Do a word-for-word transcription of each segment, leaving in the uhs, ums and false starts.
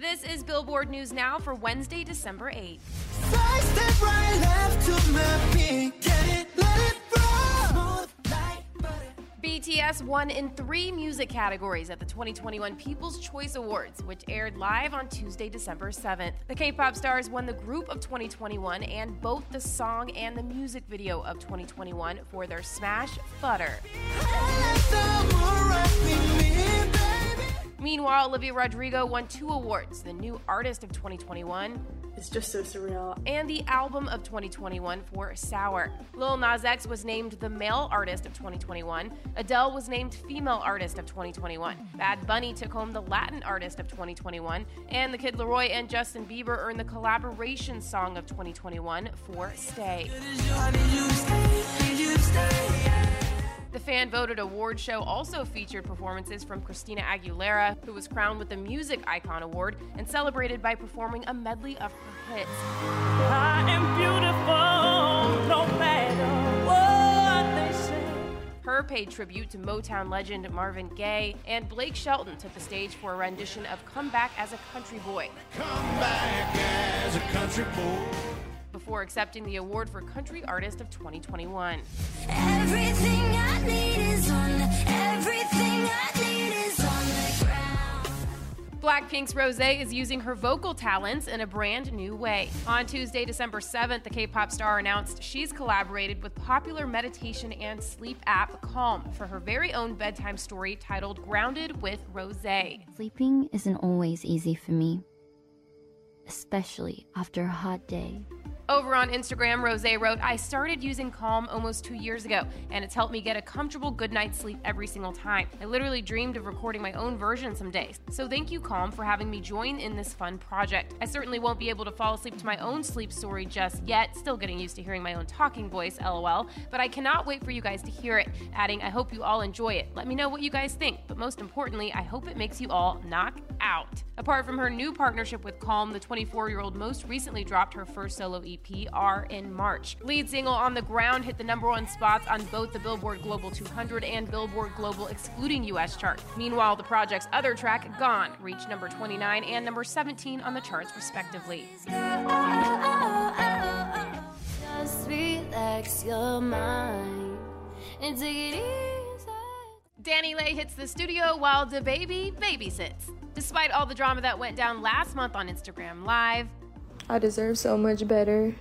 This is Billboard News Now for Wednesday, December eighth. Side step right left to my beat. Get it, let it roll. Smooth like butter. B T S won in three music categories at the twenty twenty-one People's Choice Awards, which aired live on Tuesday, December seventh. The K-pop stars won the Group of twenty twenty-one and both the song and the music video of twenty twenty-one for their smash Butter. Meanwhile, Olivia Rodrigo won two awards, the New Artist of twenty twenty-one It's just so surreal. and the Album of twenty twenty-one for Sour. Lil Nas X was named the Male Artist of twenty twenty-one. Adele was named Female Artist of twenty twenty-one. Bad Bunny took home the Latin Artist of twenty twenty-one. And the Kid Laroi and Justin Bieber earned the Collaboration Song of twenty twenty-one for Stay. The fan-voted award show also featured performances from Christina Aguilera, who was crowned with the Music Icon Award and celebrated by performing a medley of her hits. I am beautiful, no matter what they say. Her paid tribute to Motown legend Marvin Gaye, and Blake Shelton took the stage for a rendition of Come Back as a Country Boy. Come back as a country boy. Before accepting the award for Country Artist of twenty twenty-one. Everything I need is on the, everything I need is on the ground. Blackpink's Rosé is using her vocal talents in a brand new way. On Tuesday, December seventh, the K-pop star announced she's collaborated with popular meditation and sleep app Calm for her very own bedtime story titled Grounded with Rosé. Sleeping isn't always easy for me, especially after a hot day. Over on Instagram, Rosé wrote, I started using Calm almost two years ago, and it's helped me get a comfortable good night's sleep every single time. I literally dreamed of recording my own version some days. So thank you, Calm, for having me join in this fun project. I certainly won't be able to fall asleep to my own sleep story just yet, still getting used to hearing my own talking voice, lol, but I cannot wait for you guys to hear it. Adding, I hope you all enjoy it. Let me know what you guys think, but most importantly, I hope it makes you all knock out. Apart from her new partnership with Calm, the twenty-four-year-old most recently dropped her first solo E P, R, in March. Lead single On the Ground hit the number one spots on both the Billboard Global two hundred and Billboard Global excluding U S chart. Meanwhile, the project's other track, Gone, reached number twenty-nine and number seventeen on the charts respectively. Just relax your mind and take it easy. DaniLeigh hits the studio while DaBaby babysits. Despite all the drama that went down last month on Instagram Live, I deserve so much better.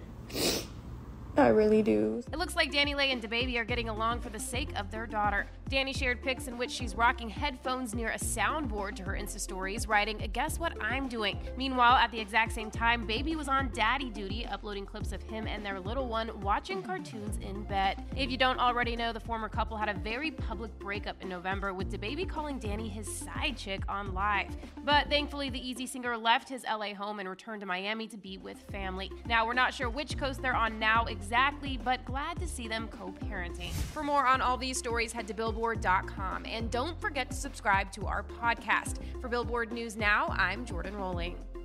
I really do. it looks like DaniLeigh and DaBaby are getting along for the sake of their daughter. Dani shared pics in which she's rocking headphones near a soundboard to her Insta stories, writing, guess what I'm doing? Meanwhile, at the exact same time, Baby was on daddy duty, uploading clips of him and their little one watching cartoons in bed. If you don't already know, the former couple had a very public breakup in November, with DaBaby calling Dani his side chick on Live. But thankfully, the Easy singer left his L A home and returned to Miami to be with family. Now, we're not sure which coast they're on now exactly, but glad to see them co-parenting. For more on all these stories, head to billboard dot com. And don't forget to subscribe to our podcast. For Billboard News Now, I'm Jordan Rolling.